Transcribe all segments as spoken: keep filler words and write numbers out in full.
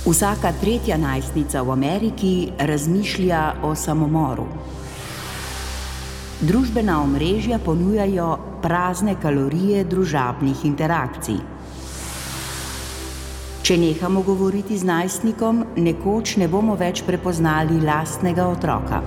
Vsaka tretja najstnica v Ameriki razmišlja o samomoru. Družbena omrežja ponujajo prazne kalorije družabnih interakcij. Če nehamo govoriti z najstnikom, nekoč ne bomo več prepoznali lastnega otroka.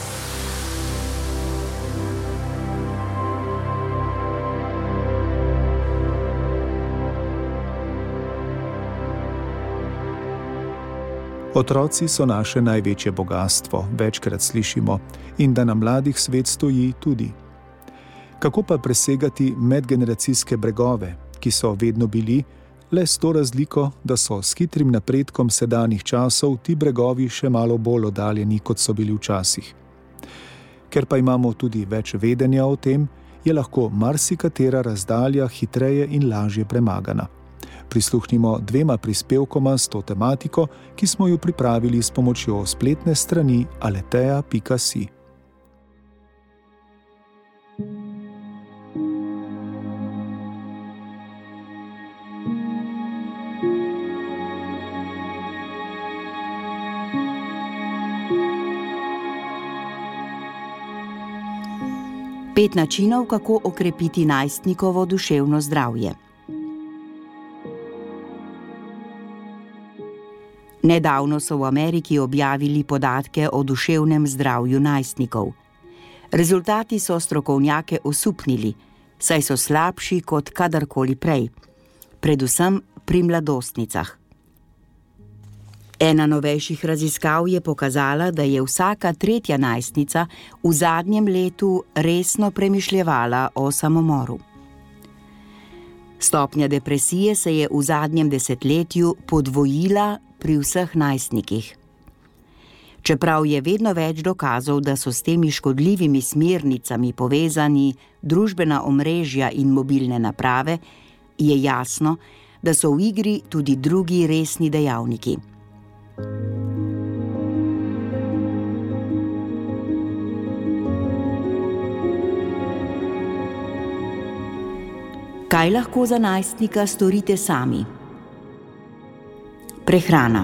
Otroci so naše največje bogastvo, večkrat slišimo, in da na mladih svet stoji tudi. Kako pa presegati medgeneracijske bregove, ki so vedno bili, le s to razliko, da so s hitrim napredkom sedanjih časov ti bregovi še malo bolj oddaljeni, kot so bili včasih. Ker pa imamo tudi več vedenja o tem, je lahko marsikatera razdalja hitreje in lažje premagana. Prisluhnimo dvema prispevkoma s to tematiko, ki smo jo pripravili s pomočjo spletne strani aleteja pika si. Pet načinov, kako okrepiti najstnikovo duševno zdravje. Nedavno so v Ameriki objavili podatke o duševnem zdravju najstnikov. Rezultati so strokovnjake osupnili, saj so slabši kot kadarkoli prej, predvsem pri mladostnicah. Ena novejših raziskav je pokazala, da je vsaka tretja najstnica v zadnjem letu resno premišljevala o samomoru. Stopnja depresije se je v zadnjem desetletju podvojila pri vseh najstnikih. Čeprav je vedno več dokazov, da so s temi škodljivimi smernicami povezani družbena omrežja in mobilne naprave, je jasno, da so v igri tudi drugi resni dejavniki. Kaj lahko za najstnika storite sami? Prehrana.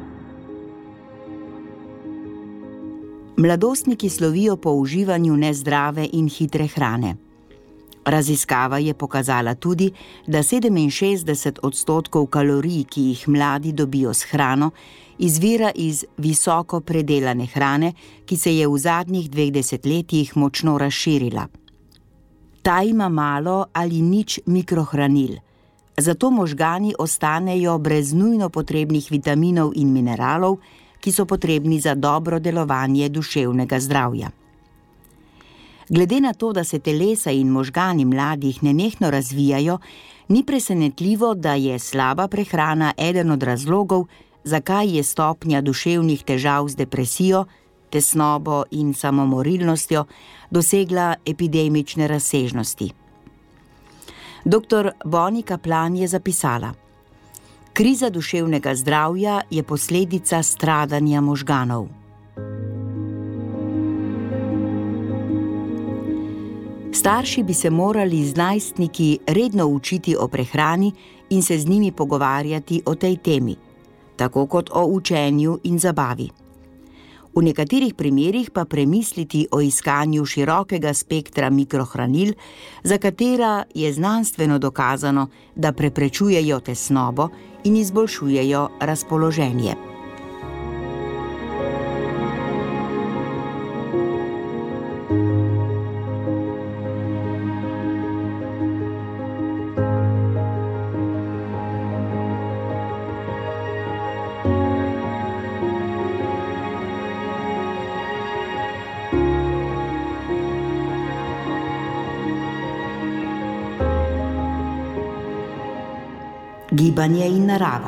Mladostniki slovijo po uživanju nezdrave in hitre hrane. Raziskava je pokazala tudi, da sedeminšestdeset odstotkov kalorij, ki jih mladi dobijo s hrano, izvira iz visoko predelane hrane, ki se je v zadnjih dveh desetletjih močno razširila. Ta ima malo ali nič mikrohranil, zato možgani ostanejo brez nujno potrebnih vitaminov in mineralov, ki so potrebni za dobro delovanje duševnega zdravja. Glede na to, da se telesa in možgani mladih nenehno razvijajo, ni presenetljivo, da je slaba prehrana eden od razlogov, zakaj je stopnja duševnih težav z depresijo, tesnobo in samomorilnostjo dosegla epidemične razsežnosti. Doktor Bonnie Kaplan je zapisala: kriza duševnega zdravja je posledica stradanja možganov. Starši bi se morali z najstniki redno učiti o prehrani in se z njimi pogovarjati o tej temi, tako kot o učenju in zabavi. V nekaterih primerih pa premisliti o iskanju širokega spektra mikrohranil, za katera je znanstveno dokazano, da preprečujejo tesnobo in izboljšujejo razpoloženje. Gibanje in narava.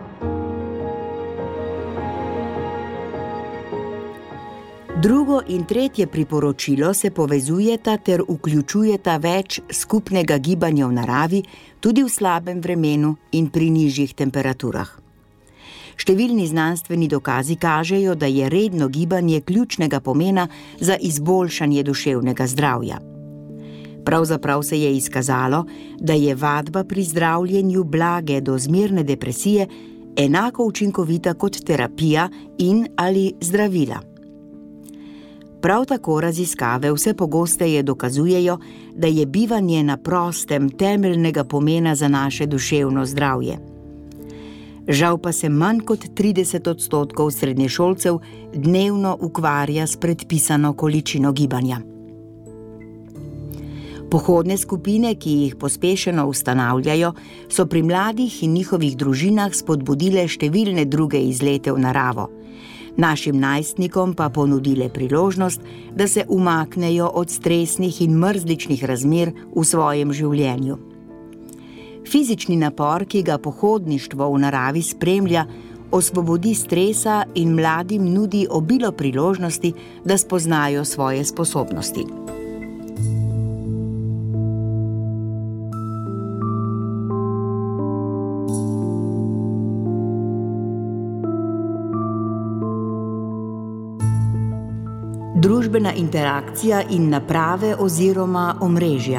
Drugo in tretje priporočilo se povezujeta ter vključujeta več skupnega gibanja v naravi, tudi v slabem vremenu in pri nižjih temperaturah. Številni znanstveni dokazi kažejo, da je redno gibanje ključnega pomena za izboljšanje duševnega zdravja. Pravzaprav se je izkazalo, da je vadba pri zdravljenju blage do zmerne depresije enako učinkovita kot terapija in ali zdravila. Prav tako raziskave vse pogosteje dokazujejo, da je bivanje na prostem temeljnega pomena za naše duševno zdravje. Žal pa se manj kot trideset odstotkov srednješolcev dnevno ukvarja s predpisano količino gibanja. Pohodne skupine, ki jih pospešeno ustanavljajo, so pri mladih in njihovih družinah spodbudile številne druge izlete v naravo. Našim najstnikom pa ponudile priložnost, da se umaknejo od stresnih in mrzličnih razmer v svojem življenju. Fizični napor, ki ga pohodništvo v naravi spremlja, osvobodi stresa in mladim nudi obilo priložnosti, da spoznajo svoje sposobnosti. Družbena interakcija in naprave oziroma omrežja.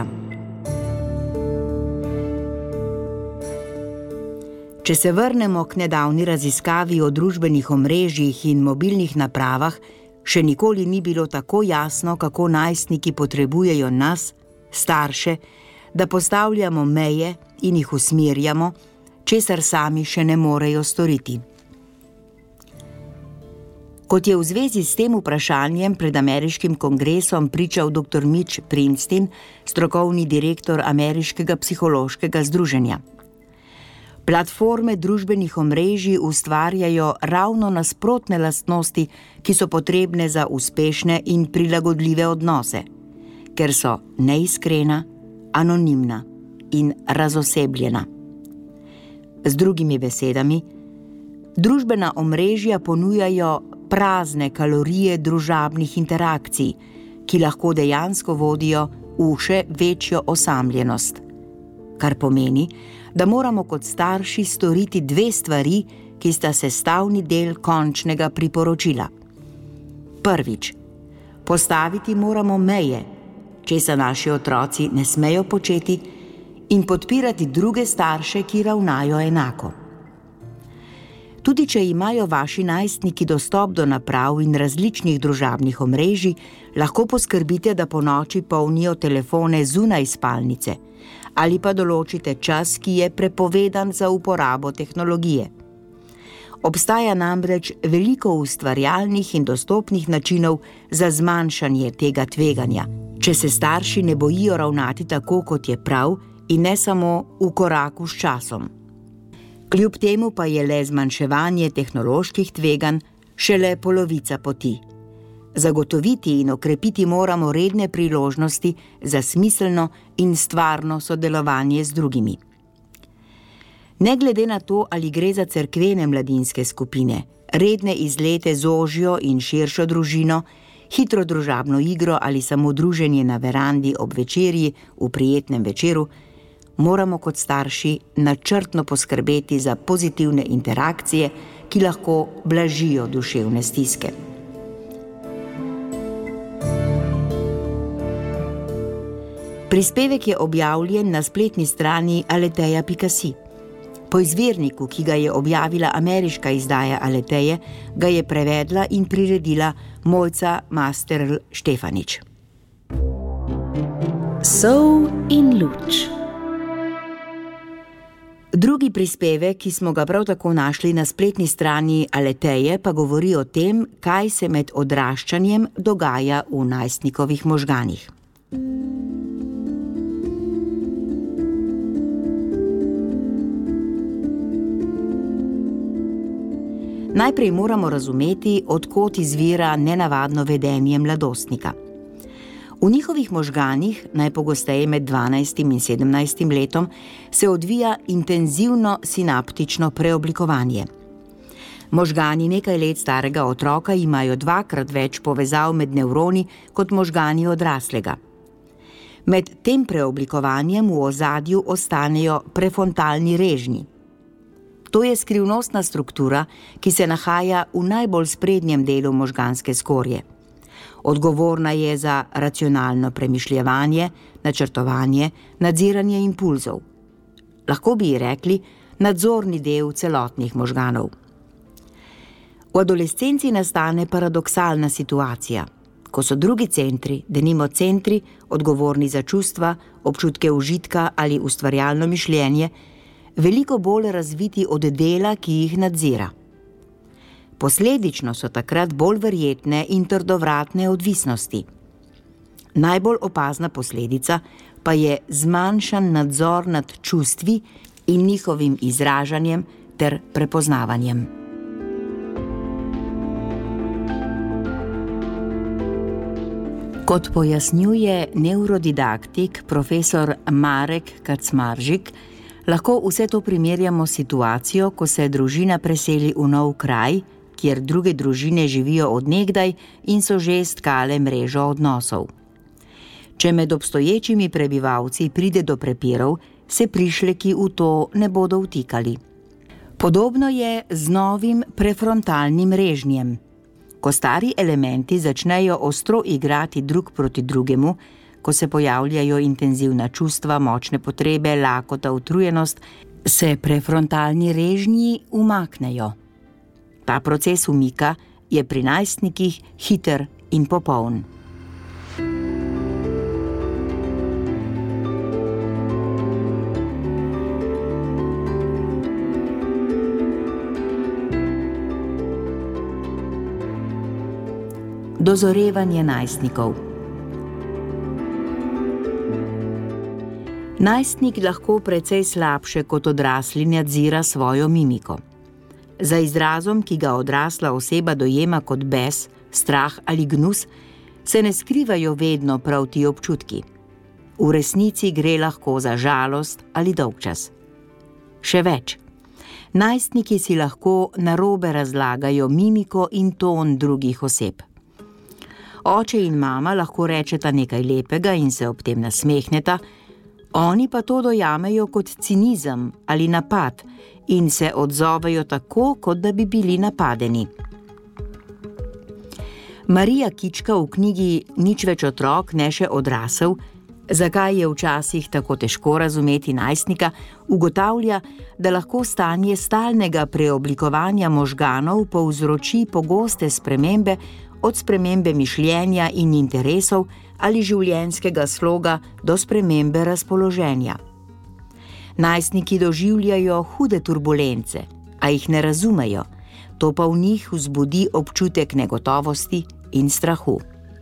Če se vrnemo k nedavni raziskavi o družbenih omrežjih in mobilnih napravah, še nikoli ni bilo tako jasno, kako najstniki potrebujejo nas, starše, da postavljamo meje in jih usmerjamo, česar sami še ne morejo storiti. Kot je v zvezi s tem vprašanjem pred ameriškim kongresom pričal doktor Mitch Prinstein, strokovni direktor ameriškega psihološkega združenja. Platforme družbenih omrežij ustvarjajo ravno nasprotne lastnosti, ki so potrebne za uspešne in prilagodljive odnose, ker so neiskrena, anonimna in razosebljena. Z drugimi besedami, družbena omrežja ponujajo prazne kalorije družabnih interakcij, ki lahko dejansko vodijo v še večjo osamljenost. Kar pomeni, da moramo kot starši storiti dve stvari, ki sta sestavni del končnega priporočila. Prvič, postaviti moramo meje, česa naši otroci ne smejo početi, in podpirati druge starše, ki ravnajo enako. Tudi če imajo vaši najstniki dostop do naprav in različnih družabnih omrežij, lahko poskrbite, da ponoči polnijo telefone zunaj spalnice ali pa določite čas, ki je prepovedan za uporabo tehnologije. Obstaja namreč veliko ustvarjalnih in dostopnih načinov za zmanjšanje tega tveganja, če se starši ne bojijo ravnati tako, kot je prav, in ne samo v koraku s časom. Kljub temu pa je le zmanjševanje tehnoloških tveganj šele polovica poti. Zagotoviti in okrepiti moramo redne priložnosti za smiselno in stvarno sodelovanje z drugimi. Ne glede na to, ali gre za cerkvene mladinske skupine, redne izlete z ožjo in širšo družino, hitro družabno igro ali samo druženje na verandi ob večerji v prijetnem večeru, moramo kot starši načrtno poskrbeti za pozitivne interakcije, ki lahko blažijo duševne stiske. Prispevek je objavljen na spletni strani aleteja pika si. Po izvirniku, ki ga je objavila ameriška izdaja Aleteje, ga je prevedla in priredila Mojca Masterl Štefanič. Sol in luč. Drugi prispevek, ki smo ga prav tako našli na spletni strani Aleteje, pa govori o tem, kaj se med odraščanjem dogaja v najstnikovih možganih. Najprej moramo razumeti, od kod izvira nenavadno vedenje mladostnika. V njihovih možganih, najpogosteje med dvanajstim in sedemnajstim letom, se odvija intenzivno sinaptično preoblikovanje. Možgani nekaj let starega otroka imajo dvakrat več povezav med nevroni kot možgani odraslega. Med tem preoblikovanjem v ozadju ostanejo prefrontalni režnji. To je skrivnostna struktura, ki se nahaja v najbolj sprednjem delu možganske skorje. Odgovorna je za racionalno premišljevanje, načrtovanje, nadziranje impulzov. Lahko bi ji rekli, nadzorni del celotnih možganov. V adolescenci nastane paradoksalna situacija, ko so drugi centri, denimo centri, odgovorni za čustva, občutke užitka ali ustvarjalno mišljenje, veliko bolj razviti od dela, ki jih nadzira. Posledično so takrat bolj verjetne in trdovratne odvisnosti. Najbolj opazna posledica pa je zmanjšan nadzor nad čustvi in njihovim izražanjem ter prepoznavanjem. Kot pojasnjuje nevrodidaktik profesor Marek Kacmaržik, lahko vse to primerjamo s situacijo, ko se družina preseli v nov kraj, kjer druge družine živijo od nekdaj in so že stkale mrežo odnosov. Če med obstoječimi prebivalci pride do prepirov, se prišleki v to ne bodo vtikali. Podobno je z novim prefrontalnim režnjem. Ko stari elementi začnejo ostro igrati drug proti drugemu, ko se pojavljajo intenzivna čustva, močne potrebe, lakota, utrujenost, se prefrontalni režnji umaknejo. Ta proces umika je pri najstnikih hiter in popoln. Dozorevanje najstnikov. Najstnik lahko precej slabše kot odrasli nadzira svojo mimiko. Za izrazom, ki ga odrasla oseba dojema kot bes, strah ali gnus, se ne skrivajo vedno prav ti občutki. V resnici gre lahko za žalost ali dolgčas. Še več. Najstniki si lahko narobe razlagajo mimiko in ton drugih oseb. Oče in mama lahko rečeta nekaj lepega in se ob tem nasmehneta, oni pa to dojamejo kot cinizem ali napad in se odzovejo tako, kot da bi bili napadeni. Marija Kička v knjigi Nič več otrok, ne še odrasel, zakaj je včasih tako težko razumeti najstnika, ugotavlja, da lahko stanje stalnega preoblikovanja možganov povzroči pogoste spremembe, od spremembe mišljenja in interesov ali življenjskega sloga do spremembe razpoloženja. Najstniki doživljajo hude turbulence, a jih ne razumejo, to pa v njih vzbudi občutek negotovosti in strahu.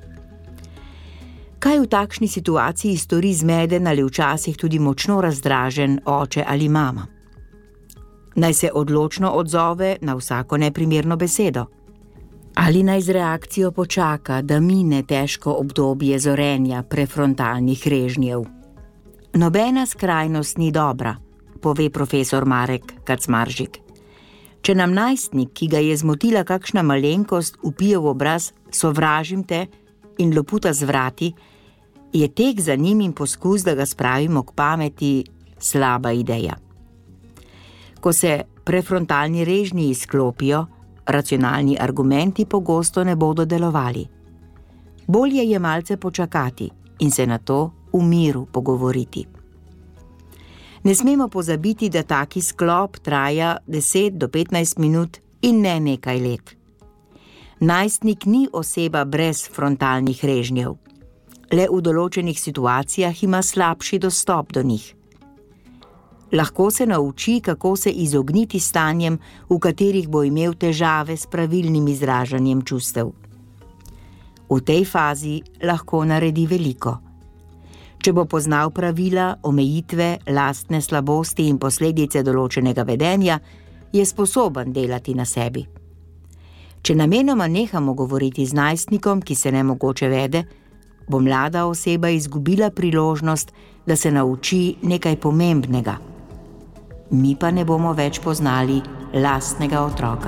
Kaj v takšni situaciji stori zmeden ali včasih tudi močno razdražen oče ali mama? Naj se odločno odzove na vsako neprimerno besedo. Ali naj z reakcijo počaka, da mine težko obdobje zorenja prefrontalnih režnjev? Nobena skrajnost ni dobra, pove profesor Marek Kacmaržik. Če nam najstnik, ki ga je zmotila kakšna malenkost, vpije v obraz sovražim te in loputa z vrati, je tek za njim in poskus, da ga spravimo k pameti, slaba ideja. Ko se prefrontalni režnji izklopijo, racionalni argumenti pogosto ne bodo delovali. Bolje je malce počakati in se na to v miru pogovoriti. Ne smemo pozabiti, da taki sklop traja deset do petnajst minut in ne nekaj let. Najstnik ni oseba brez frontalnih režnjev. Le v določenih situacijah ima slabši dostop do njih. Lahko se nauči, kako se izogniti stanjem, v katerih bo imel težave s pravilnim izražanjem čustev. V tej fazi lahko naredi veliko. Če bo poznal pravila, omejitve, lastne slabosti in posledice določenega vedenja, je sposoben delati na sebi. Če namenoma nehamo govoriti z najstnikom, ki se nemogoče vede, bo mlada oseba izgubila priložnost, da se nauči nekaj pomembnega. Mi pa ne bomo več poznali lastnega otroka.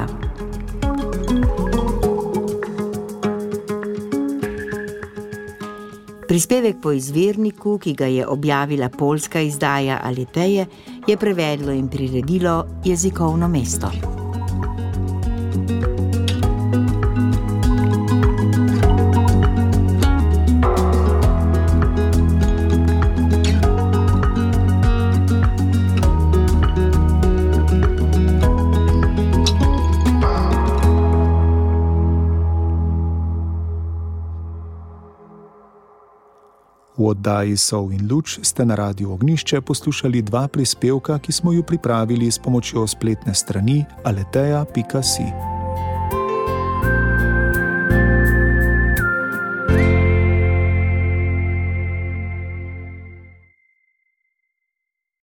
Prispevek po izvirniku, ki ga je objavila poljska izdaja Aleteje, je prevedlo in priredilo Jezikovno mesto. V oddaji Sol in luč ste na Radiu Ognjišče poslušali dva prispevka, ki smo ju pripravili s pomočjo spletne strani aleteja pika si.